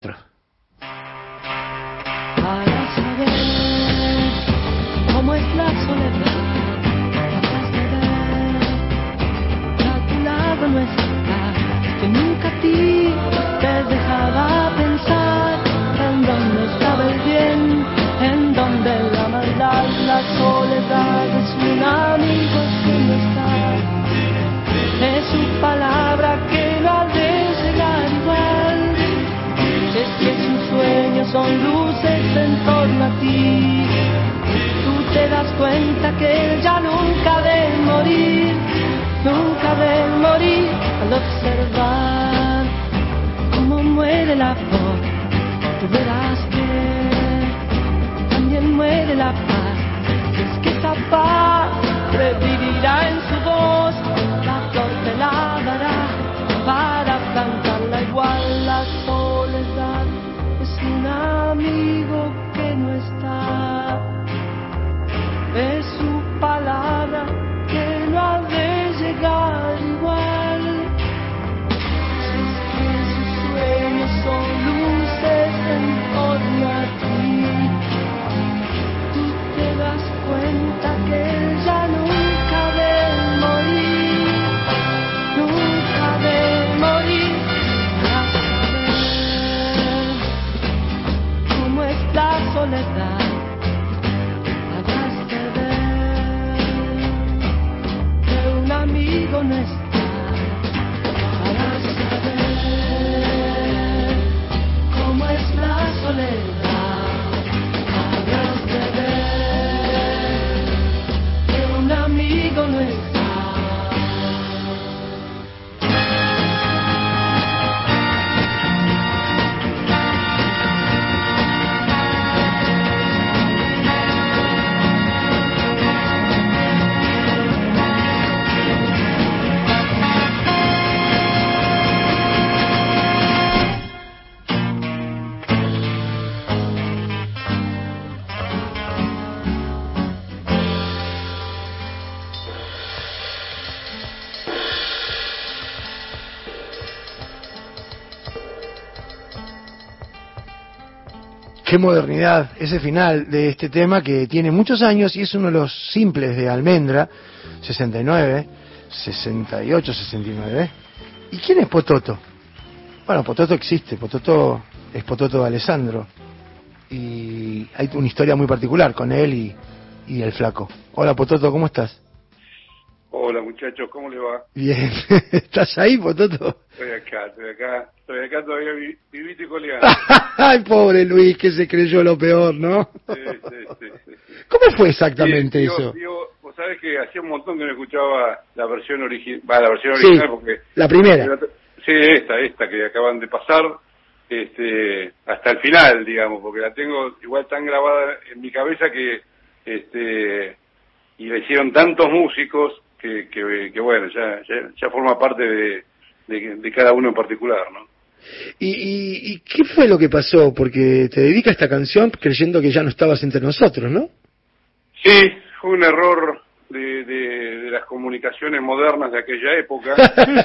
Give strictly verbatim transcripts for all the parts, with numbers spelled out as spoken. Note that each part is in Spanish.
Para saber cómo es la soledad, tratas de ver que a tu lado no está, que nunca a ti te dejaba pensar en dónde estaba el bien, en dónde la maldad. La soledad es un amigo que no está, es su palabra que no ha de llegar igual. Es que sus sueños son luces en torno a ti. Tú te das cuenta que él ya nunca debe morir, nunca debe morir. Al observar cómo muere la voz, tú verás que también muere la paz. Es que esa paz revivirá en su voz, la flor te la dará para plantarla igual. La soledad es un amigo que no está, es su palabra que no ha de llegar igual. Si es que sus sueños son luces en torno a ti, tú te das cuenta que él ya nunca debe morir, nunca debe morir. La soledad, habrás de ver que un amigo no está, para saber cómo es la soledad, habrás de ver que un amigo no está. Qué modernidad ese final de este tema, que tiene muchos años y es uno de los simples de Almendra, sesenta y nueve, sesenta y ocho, sesenta y nueve. ¿Y quién es Pototo? Bueno, Pototo existe, Pototo es Pototo de Alessandro, y hay una historia muy particular con él y, y el flaco. Hola Pototo, ¿cómo estás? Hola muchachos, ¿cómo le va? Bien, ¿estás ahí, Pototo? Estoy acá, estoy acá, estoy acá todavía vi, vivito y coleando. Ay, pobre Luis, que se creyó lo peor, ¿no? Sí, sí, sí, sí. ¿Cómo fue exactamente sí, digo, eso? Digo, vos sabés que hacía un montón que no escuchaba la versión original, la versión original Sí, porque... la primera. Sí, esta, esta que acaban de pasar, este, hasta el final, digamos, porque la tengo igual tan grabada en mi cabeza que, este, y la hicieron tantos músicos que, que, que bueno, ya, ya, ya forma parte de, de, de cada uno en particular, ¿no? ¿Y, y, ¿Y qué fue lo que pasó? Porque te dedicas a esta canción creyendo que ya no estabas entre nosotros, ¿no? Sí, fue un error de, de, de las comunicaciones modernas de aquella época,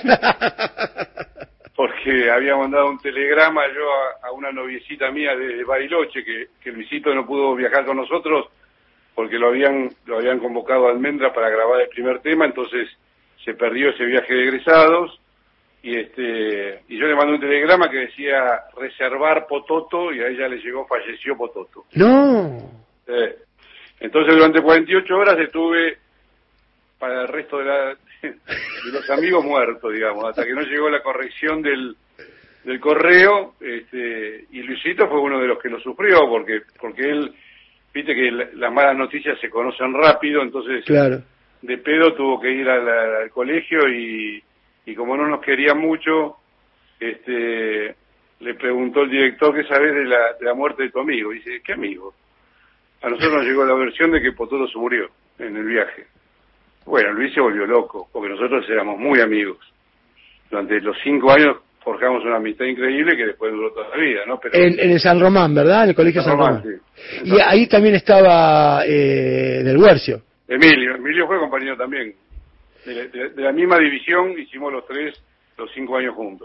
porque había mandado un telegrama yo a, a una noviecita mía de Bariloche, que, que Luisito no pudo viajar con nosotros porque lo habían lo habían convocado a Almendra para grabar el primer tema, entonces se perdió ese viaje de egresados. Y este y yo le mandé un telegrama que decía reservar Pototo, y a ella le llegó falleció Pototo. No. Eh, entonces durante cuarenta y ocho horas estuve para el resto de, la, de los amigos muertos, digamos, hasta que no llegó la corrección del del correo, este y Luisito fue uno de los que lo sufrió, porque porque él, viste que la, las malas noticias se conocen rápido, entonces claro, de pedo tuvo que ir a la, al colegio y y como no nos quería mucho, este, le preguntó el director qué sabés de la, de la muerte de tu amigo. Y dice, ¿qué amigo? A nosotros nos llegó la versión de que Pototo se murió en el viaje. Bueno, Luis se volvió loco, porque nosotros éramos muy amigos. Durante los cinco años forjamos una amistad increíble que después duró toda la vida, ¿no? Pero en, en el San Román, ¿verdad? En el colegio San, San Román. Román. Sí. Y ahí también estaba eh, Del Huercio. Emilio, Emilio fue compañero también. De, de, de la misma división hicimos los tres los cinco años juntos. ¿eh?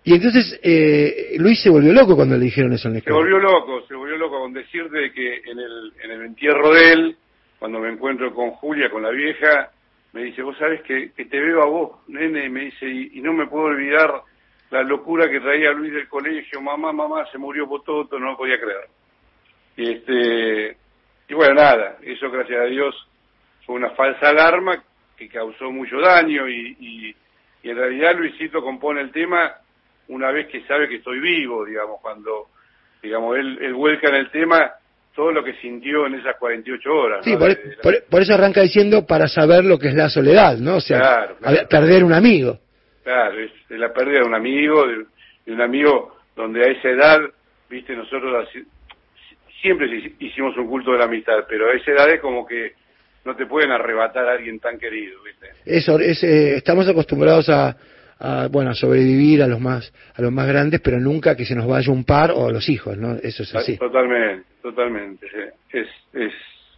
Y entonces eh, Luis se volvió loco cuando le dijeron eso en la Se escuela. volvió loco, se volvió loco con decirte que en el, en el entierro de él, cuando me encuentro con Julia, con la vieja, me dice, vos sabés que, que te veo a vos, nene, me dice, y, y no me puedo olvidar la locura que traía Luis del colegio, mamá, mamá, se murió Pototo, no lo podía creer. Y, este, y bueno, nada, eso gracias a Dios fue una falsa alarma que causó mucho daño y, y, y en realidad Luisito compone el tema una vez que sabe que estoy vivo, digamos, cuando, digamos, él, él vuelca en el tema todo lo que sintió en esas cuarenta y ocho horas. Sí, ¿no? por, de, de la... por, por eso arranca diciendo para saber lo que es la soledad, ¿no? O sea, claro, claro. a, perder un amigo. Claro, es, es la pérdida de un amigo, de, de un amigo donde a esa edad, viste, nosotros así, siempre hicimos un culto de la amistad, pero a esa edad es como que no te pueden arrebatar a alguien tan querido, viste. Eso, es, eh, estamos acostumbrados a, a, bueno, a sobrevivir a los más, a los más grandes, pero nunca que se nos vaya un par o los hijos, ¿no? Eso es así. Totalmente, totalmente. Es, es,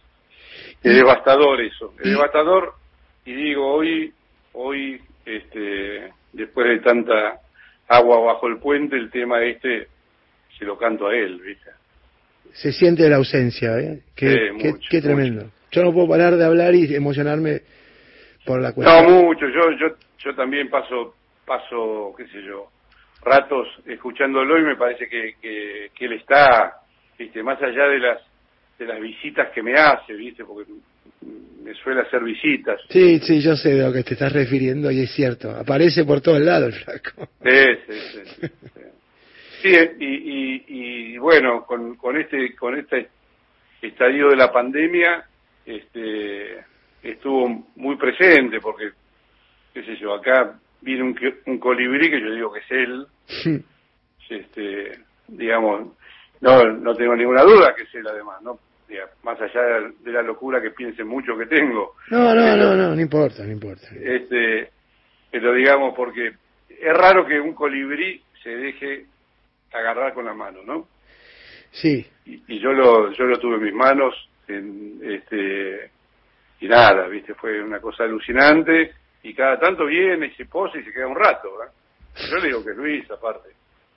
es devastador eso, es devastador. Y digo, hoy, hoy, este, después de tanta agua bajo el puente, el tema este se lo canto a él, ¿viste? Se siente la ausencia, ¿eh? Qué, sí, qué, mucho, qué tremendo. Mucho. Yo no puedo parar de hablar y emocionarme por la cuestión. No, mucho. Yo, yo, yo también paso, paso, qué sé yo, ratos escuchándolo y me parece que, que, que él está, viste, más allá de las, de las visitas que me hace, viste, porque me suele hacer visitas. Sí, sí, yo sé de lo que te estás refiriendo y es cierto. Aparece por todos lados el flaco. Sí, sí, sí. sí. Sí, y, y, y bueno, con, con este, con este estadio de la pandemia, este, estuvo muy presente porque, qué sé yo, acá viene un, un colibrí que yo digo que es él, Sí. este, digamos, no, no tengo ninguna duda que es él además, ¿no? Diga, más allá de la, de la locura que piense mucho que tengo. No, no, pero, no, no, no importa, no importa. Este, pero digamos, porque es raro que un colibrí se deje agarrar con la mano, ¿no? Sí. Y, y yo lo yo lo tuve en mis manos, en, este y nada, viste, fue una cosa alucinante y cada tanto viene y se posa y se queda un rato, ¿verdad? Yo le digo que es Luis, aparte.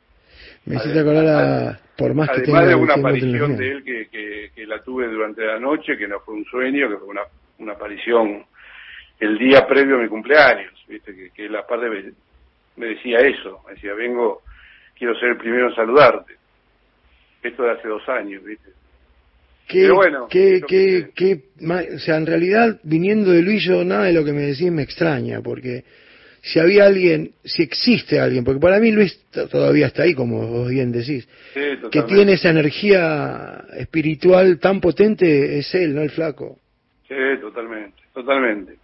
Me hiciste acordar a, por más que además tenga de una diciendo aparición que de él que, que, que la tuve durante la noche, que no fue un sueño, que fue una, una aparición el día previo a mi cumpleaños, viste, que, que la parte me, me decía eso, me decía, vengo, quiero ser el primero en saludarte. Esto de hace dos años, ¿viste? Que, Pero bueno, que, que, que, que, o sea, en realidad, viniendo de Luis, yo nada de lo que me decís me extraña, porque si había alguien, si existe alguien, porque para mí Luis todavía está ahí, como vos bien decís, sí, que tiene esa energía espiritual tan potente, es él, no el flaco. Sí, totalmente, totalmente.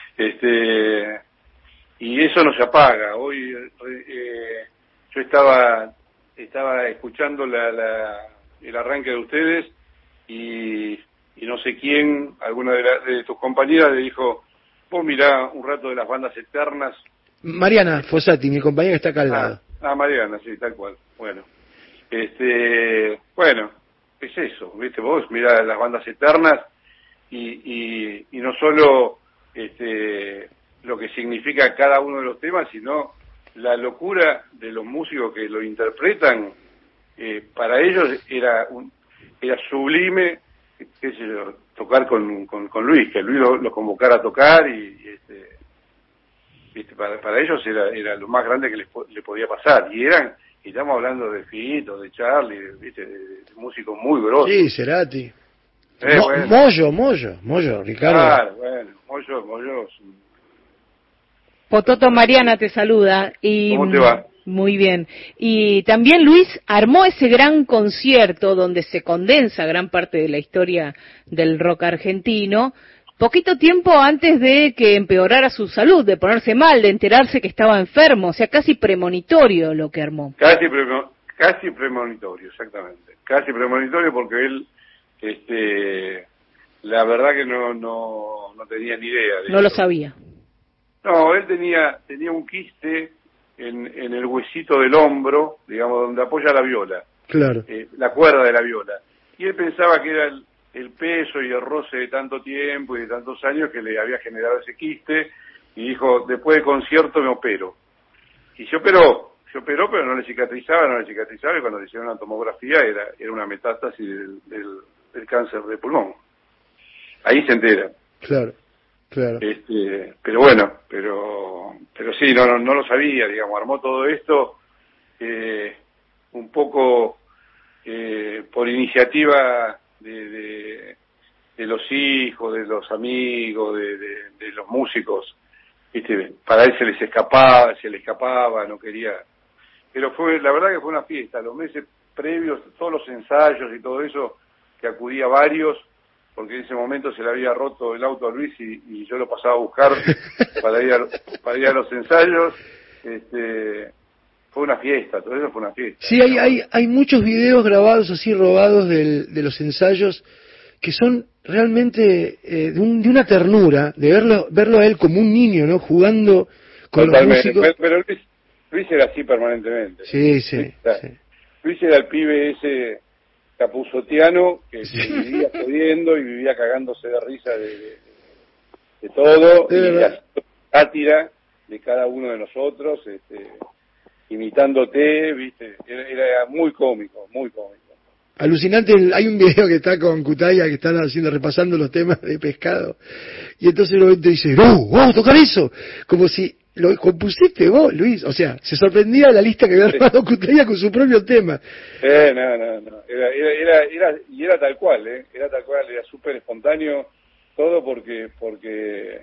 Este, y eso no se apaga. Hoy eh, yo estaba estaba escuchando la, la, el arranque de ustedes y, y no sé quién, alguna de, la, de tus compañeras le dijo, vos mirá un rato de las bandas eternas. Mariana Fossati, mi compañera, está acá al lado. Ah, ah, Mariana, sí, tal cual. Bueno, este, bueno, es eso, viste, vos mirá las bandas eternas y, y, y no solo este, lo que significa cada uno de los temas, sino la locura de los músicos que lo interpretan. Eh, para ellos era un, era sublime, qué sé yo, tocar con, con, con Luis, que Luis lo, lo convocara a tocar y, y este, viste, para, para ellos era, era lo más grande que les le podía pasar. Y eran, y estamos hablando de Fito, de Charlie, viste, de, de músicos muy grosos. Sí, Cerati. Eh, Mo, bueno. Moyo, Moyo, Moyo, Ricardo. Claro, bueno, Moyo, Moyo. Pototo, Mariana te saluda. Y, ¿Cómo te va? Muy bien. Y también Luis armó ese gran concierto donde se condensa gran parte de la historia del rock argentino, poquito tiempo antes de que empeorara su salud, de ponerse mal, de enterarse que estaba enfermo, o sea, casi premonitorio lo que armó. Casi, premo, casi premonitorio, exactamente. Casi premonitorio porque él, este, la verdad que no, no, no tenía ni idea de No eso. lo sabía. No, él tenía, tenía un quiste en, en el huesito del hombro, digamos, donde apoya la viola. Claro. Eh, la cuerda de la viola. Y él pensaba que era el, el peso y el roce de tanto tiempo y de tantos años que le había generado ese quiste, y dijo, después del concierto me opero. Y se operó, se operó, pero no le cicatrizaba, no le cicatrizaba, y cuando le hicieron una tomografía era, era una metástasis del, del, del cáncer de pulmón. Ahí se entera. Claro, claro. Este, pero bueno, pero pero sí, no, no, no lo sabía, digamos, armó todo esto eh, un poco eh, por iniciativa de, de, de los hijos, de los amigos, de, de, de los músicos. ¿Viste? Para él se les escapaba, se le escapaba, no quería. Pero fue, la verdad que fue una fiesta, los meses previos, todos los ensayos y todo eso, que acudía a varios, porque en ese momento se le había roto el auto a Luis y, y yo lo pasaba a buscar para ir a, para ir a los ensayos. Este, fue una fiesta, todo eso fue una fiesta. Sí, hay, hay, hay muchos videos grabados así, robados del, de los ensayos, que son realmente eh, de, un, de una ternura, de verlo verlo a él como un niño, ¿no? Jugando con Totalmente. los músicos. Pero, pero Luis, Luis era así permanentemente. Sí, sí, Luis era, sí. Luis era el pibe ese capuzotiano que, que vivía jodiendo y vivía cagándose de risa de, de, de todo, de y verdad. la sátira de cada uno de nosotros, este, imitándote, viste, era, era muy cómico, muy cómico. Alucinante, el- hay un video que está con Cutaya que están haciendo, repasando los temas de Pescado, y entonces el momento dice, no, vamos a tocar eso, como si lo compusiste vos, Luis, o sea, se sorprendía de la lista que había armado Cutaya con su propio tema. Eh, no, no, no, era, era, era, era, y era tal cual, eh, era tal cual, era súper espontáneo todo porque, porque,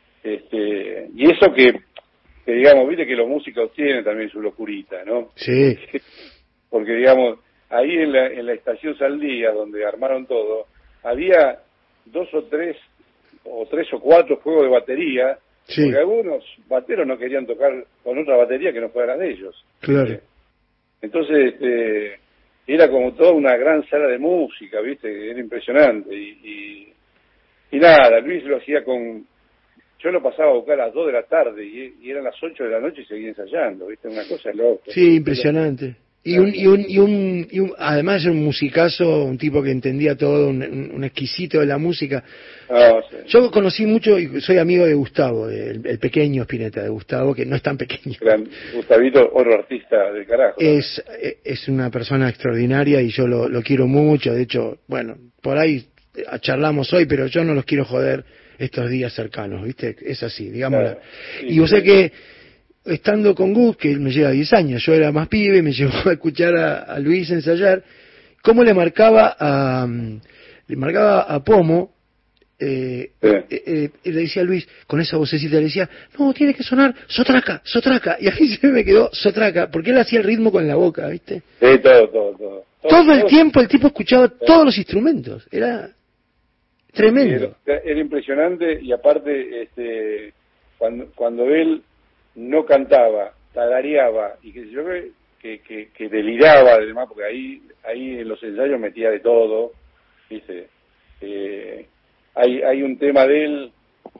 este, y eso que, que digamos, viste que los músicos tienen también su locurita, ¿no? Sí. Porque digamos, ahí en la, en la estación Saldía, donde armaron todo, había dos o tres, o tres o cuatro juegos de batería, Sí. porque algunos bateros no querían tocar con otra batería que no fuera de ellos. Claro. Entonces, este, era como toda una gran sala de música, ¿viste? Era impresionante. Y, y, y nada, Luis lo hacía con... Yo lo pasaba a buscar a las dos de la tarde y, y eran las ocho de la noche y seguía ensayando, ¿viste? Una cosa loca. Sí, impresionante. Y un, y un, y un, y un, además era un musicazo, un tipo que entendía todo, un, un, un exquisito de la música. Ah, sí. Yo conocí mucho y soy amigo de Gustavo, el, el pequeño Spinetta de Gustavo, que no es tan pequeño. Gran Gustavito, otro artista del carajo. Es, es una persona extraordinaria y yo lo, lo quiero mucho. De hecho, bueno, por ahí charlamos hoy, pero yo no los quiero joder estos días cercanos, ¿viste? Es así, digámoslo. Claro. Sí, Y vos sí. sé que, estando con Gus, que él me lleva diez años, yo era más pibe, me llevó a escuchar a, a Luis ensayar, cómo le marcaba a, le marcaba a Pomo, eh, Sí. eh, eh, y le decía a Luis, con esa vocecita, le decía, no, tiene que sonar sotraca, sotraca, y a mí se me quedó sotraca, porque él hacía el ritmo con la boca, ¿viste? Sí, todo, todo, todo. Todo el tiempo el tipo escuchaba todos los instrumentos, era tremendo. Era, era impresionante y aparte, este, cuando, cuando él no cantaba, tagareaba y que yo que, que, que deliraba además, porque ahí, ahí en los ensayos metía de todo, dice, eh, hay, hay un tema de él,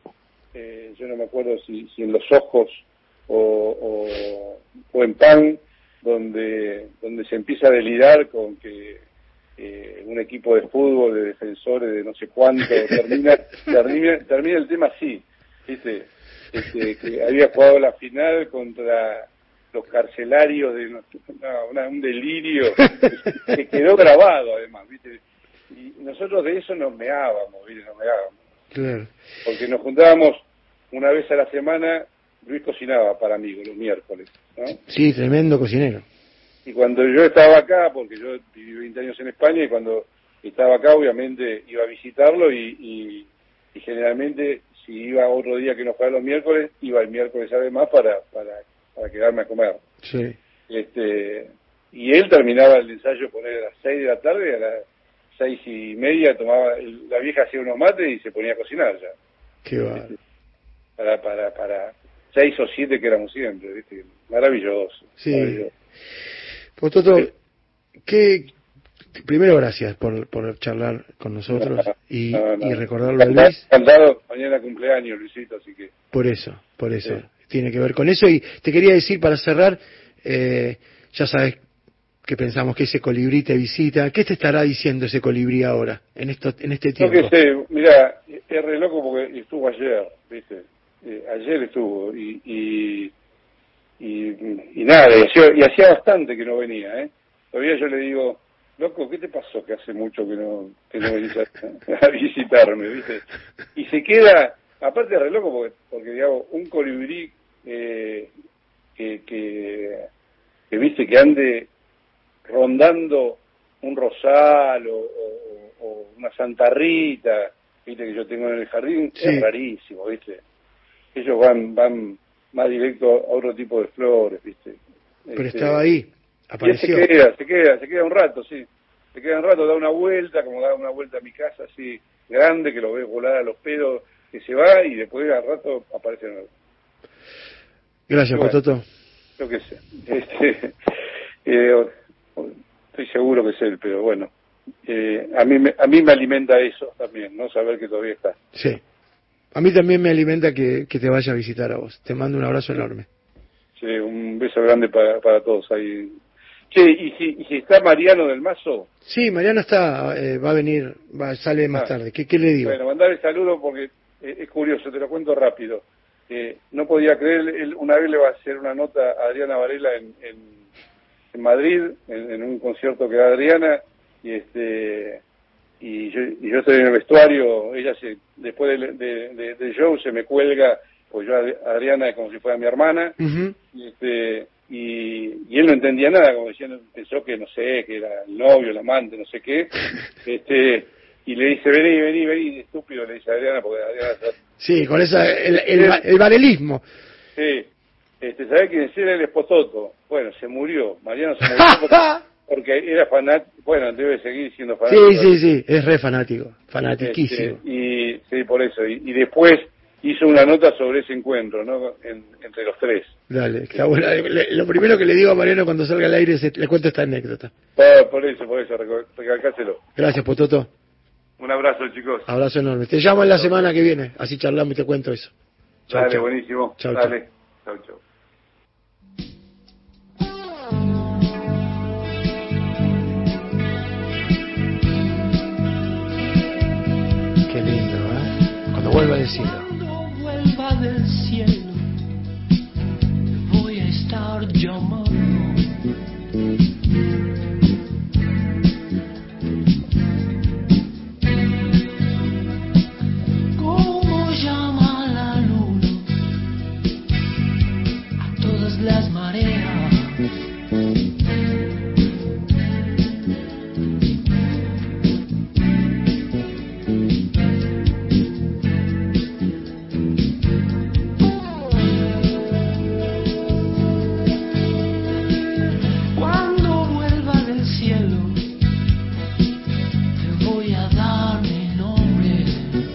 eh, yo no me acuerdo si, si en Los Ojos o, o, o en Pan, donde, donde se empieza a delirar con que eh, un equipo de fútbol, de defensores, de no sé cuánto, termina, termina, termina el tema así, ¿viste? Este, que había jugado la final contra los carcelarios de no, una, un delirio que quedó grabado además, ¿viste? Y nosotros de eso nos meábamos, ¿viste? Nos meábamos. Claro. Porque nos juntábamos una vez a la semana, Luis cocinaba para mí los miércoles, ¿no? Sí, tremendo cocinero. Y cuando yo estaba acá, porque yo viví veinte años en España, y cuando estaba acá obviamente iba a visitarlo y, y, y generalmente si iba otro día que no fuera los miércoles, iba el miércoles además para, para, para quedarme a comer. Sí. Este, y él terminaba el ensayo poner a las seis de la tarde, y a las seis y media tomaba, el, la vieja hacía unos mates y se ponía a cocinar ya. Qué va. Para, para, para seis o siete que éramos siempre, ¿viste? Maravilloso. Sí. Maravilloso. Pues Toto, ¿qué? Primero gracias por, por charlar con nosotros y, No, no. y recordarlo a Luis. Encantado, mañana cumpleaños, Luisito, así que... Por eso, por eso. Sí. Tiene que ver con eso. Y te quería decir para cerrar, eh, ya sabes que pensamos que ese colibrí te visita. ¿Qué te estará diciendo ese colibrí ahora, en esto, en este No tiempo? que sé, mirá, es re loco porque estuvo ayer, ¿viste? Eh, ayer estuvo y, y, y, y nada, y hacía, y hacía bastante que no venía, ¿eh? Todavía yo le digo, loco, ¿qué te pasó que hace mucho que no, que no venís a, a visitarme, viste? Y se queda, aparte de re loco, porque, porque digamos, un colibrí eh, que, que, que, viste, que ande rondando un rosal o, o, o una Santa Rita, viste, que yo tengo en el jardín, sí. Es rarísimo, viste. Ellos van, van más directo a otro tipo de flores, viste. Pero este, estaba ahí, apareció. Se queda, se queda, se queda un rato, sí. Se queda un rato, da una vuelta, como da una vuelta a mi casa así grande, que lo ves volar a los pedos, que se va y después al rato aparece de nuevo. Gracias, bueno, Pototo. Yo qué sé. Este, eh, estoy seguro que es él, pero bueno. Eh, a mí me, a mí me alimenta eso también, ¿no? Saber que todavía está. Sí. A mí también me alimenta que, que te vaya a visitar a vos. Te mando un abrazo enorme. Sí, un beso grande para, para todos ahí. Che, ¿y si, ¿y si está Mariano del Mazo? Sí, Mariano está, eh, va a venir, va, sale más ah, tarde. ¿Qué, ¿Qué le digo? Bueno, mandarle saludo porque eh, es curioso, te lo cuento rápido. Eh, no podía creer, él una vez le va a hacer una nota a Adriana Varela en, en, en Madrid, en, en un concierto que da Adriana, y este y yo, y yo estoy en el vestuario, ella se después del de, de, de show se me cuelga, pues yo a Adriana es como si fuera mi hermana, uh-huh. y este y, y él no entendía nada, como diciendo, pensó que no sé, que era el novio, el amante, no sé qué, este y le dice, vení, vení, vení, estúpido, le dice a Adriana, porque Adriana... Sí, con esa, el, el, el, el varelismo. Sí, este, ¿sabés quién es? Era el Esposoto. Bueno, se murió, Mariano se murió porque, porque era fanático, bueno, debe seguir siendo fanático. Sí, sí, sí, es re fanático, fanatiquísimo. Este, y sí, por eso, y, y después hizo una nota sobre ese encuentro, ¿no? En, entre los tres. Dale, está bueno. Le, lo primero que le digo a Mariano cuando salga al aire es, le cuento esta anécdota. Por, por eso, por eso, recalcáselo. Gracias, Pototo. Un abrazo, chicos. Abrazo enorme. Te llamo en la semana que viene, así charlamos y te cuento eso. Chau, Dale, chau. Buenísimo. Chau, Dale. Chau, chau. Qué lindo, ¿eh? Cuando vuelva del cielo. Cuando vuelva del cielo, te voy a estar llamando. Las mareas, cuando vuelva del cielo, te voy a dar mi nombre.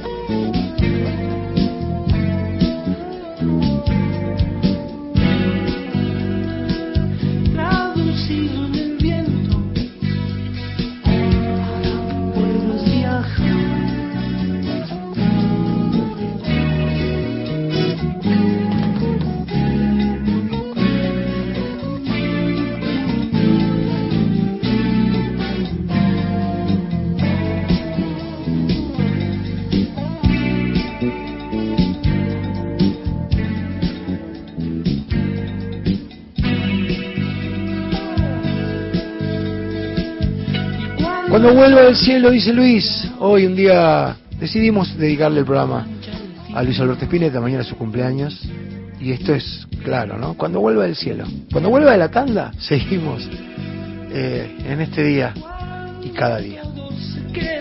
Cuando vuelva del cielo, dice Luis, hoy un día decidimos dedicarle el programa a Luis Alberto Spinetta, mañana es su cumpleaños, y esto es claro, ¿no? Cuando vuelva del cielo, cuando vuelva de la tanda, seguimos eh, en este día y cada día.